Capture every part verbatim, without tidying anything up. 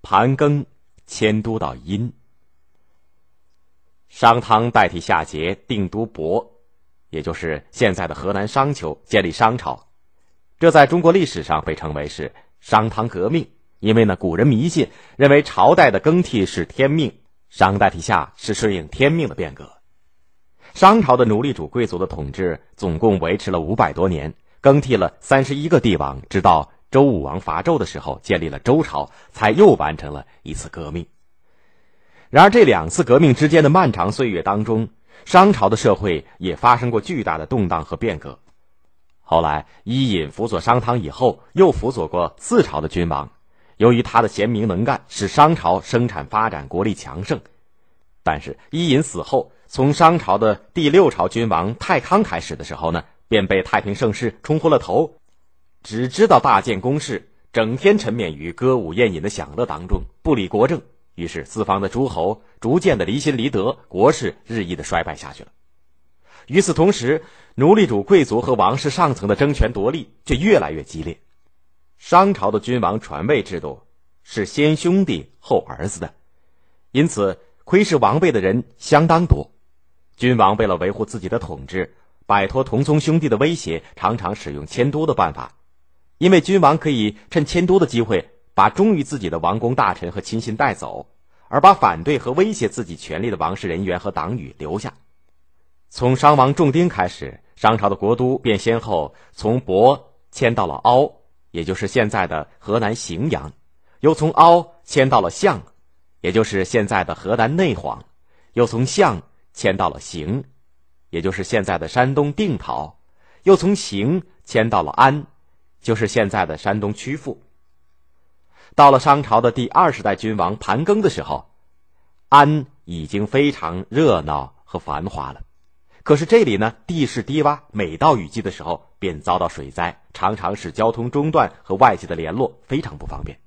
盘庚迁都到殷。商汤代替夏桀定都亳，也就是现在的河南商丘，建立商朝。这在中国历史上被称为是商汤革命，因为呢古人迷信，认为朝代的更替是天命，商代替夏是顺应天命的变革。商朝的奴隶主贵族的统治总共维持了五百多年，更替了三十一个帝王，直到周武王伐纣的时候建立了周朝，才又完成了一次革命。然而这两次革命之间的漫长岁月当中，商朝的社会也发生过巨大的动荡和变革。后来伊尹辅佐商汤以后，又辅佐过四朝的君王，由于他的贤明能干，使商朝生产发展，国力强盛。但是伊尹死后，从商朝的第六朝君王太康开始的时候呢，便被太平盛世冲昏了头，只知道大建宫室，整天沉湎于歌舞宴饮的享乐当中，不理国政。于是四方的诸侯逐渐的离心离德，国势日益的衰败下去了。与此同时，奴隶主贵族和王室上层的争权夺利却越来越激烈。商朝的君王传位制度是先兄弟后儿子的，因此窥视王位的人相当多。君王为了维护自己的统治，摆脱同宗兄弟的威胁，常常使用迁都的办法。因为君王可以趁迁都的机会把忠于自己的王公大臣和亲信带走，而把反对和威胁自己权力的王室人员和党羽留下。从商王仲丁开始，商朝的国都便先后从亳迁到了凹，也就是现在的河南荥阳，又从凹迁到了象，也就是现在的河南内黄，又从象迁到了荥，也就是现在的山东定陶，又从荥迁到了安，就是现在的山东曲阜。到了商朝的第二十代君王盘庚的时候，安已经非常热闹和繁华了。可是这里呢，地势低洼，每到雨季的时候便遭到水灾，常常使交通中断和外界的联络非常不方便。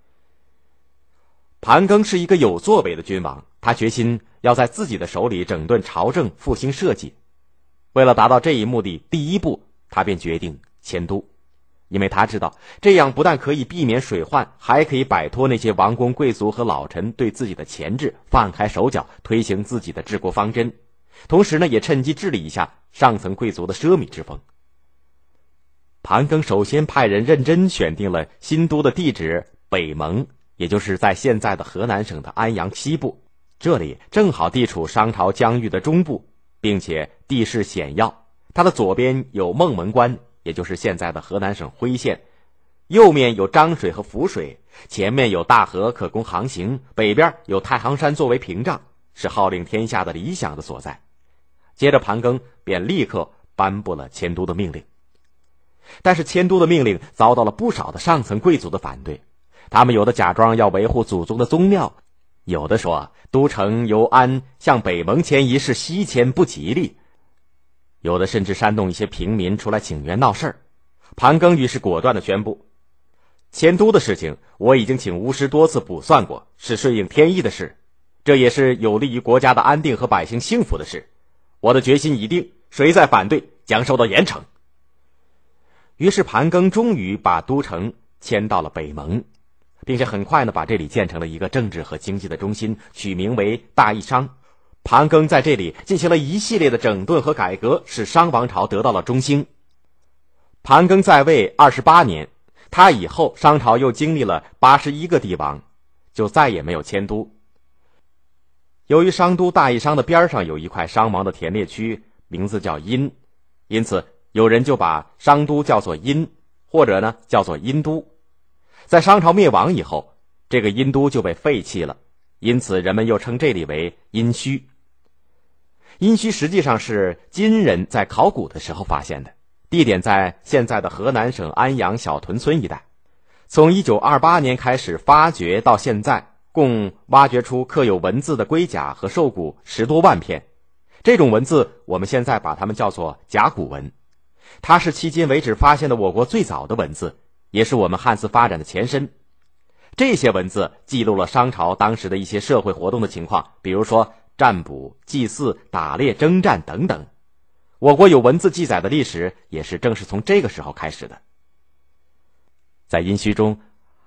盘庚是一个有作为的君王，他决心要在自己的手里整顿朝政，复兴社稷。为了达到这一目的，第一步他便决定迁都，因为他知道这样不但可以避免水患，还可以摆脱那些王公贵族和老臣对自己的钳制，放开手脚，推行自己的治国方针。同时呢，也趁机治理一下上层贵族的奢靡之风。盘庚首先派人认真选定了新都的地址北蒙，也就是在现在的河南省的安阳西部，这里正好地处商朝疆域的中部，并且地势险要。它的左边有孟门关，也就是现在的河南省辉县，右面有漳水和涪水，前面有大河可供航行，北边有太行山作为屏障，是号令天下的理想的所在。接着盘庚便立刻颁布了迁都的命令。但是迁都的命令遭到了不少的上层贵族的反对，他们有的假装要维护祖宗的宗庙，有的说都城由安向北蒙迁移是西迁不吉利，有的甚至煽动一些平民出来请愿闹事儿。盘庚于是果断地宣布，迁都的事情我已经请巫师多次卜算过，是顺应天意的事，这也是有利于国家的安定和百姓幸福的事，我的决心已定，谁再反对将受到严惩。于是盘庚终于把都城迁到了北蒙，并且很快呢把这里建成了一个政治和经济的中心，取名为大义商。盘庚在这里进行了一系列的整顿和改革，使商王朝得到了中兴。盘庚在位二十八年，他以后商朝又经历了八十一个帝王，就再也没有迁都。由于商都大义商的边上有一块商王的田猎区，名字叫殷，因此有人就把商都叫做殷，或者呢叫做殷都。在商朝灭亡以后，这个殷都就被废弃了，因此人们又称这里为殷墟。殷墟实际上是金人在考古的时候发现的，地点在现在的河南省安阳小屯村一带。从一九二八年开始发掘到现在，共挖掘出刻有文字的龟甲和兽骨十多万片。这种文字我们现在把它们叫做甲骨文，它是迄今为止发现的我国最早的文字，也是我们汉字发展的前身。这些文字记录了商朝当时的一些社会活动的情况，比如说占卜、祭祀、打猎、征战等等。我国有文字记载的历史也是正是从这个时候开始的。在殷墟中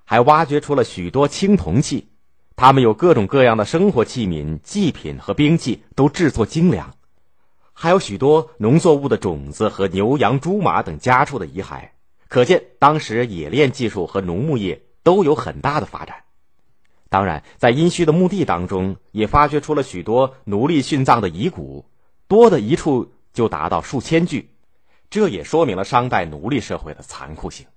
还挖掘出了许多青铜器，他们有各种各样的生活器皿、祭品和兵器，都制作精良。还有许多农作物的种子和牛羊猪马等家畜的遗骸，可见当时冶炼技术和农牧业都有很大的发展。当然，在殷墟的墓地当中也发掘出了许多奴隶殉葬的遗骨，多的一处就达到数千具，这也说明了商代奴隶社会的残酷性。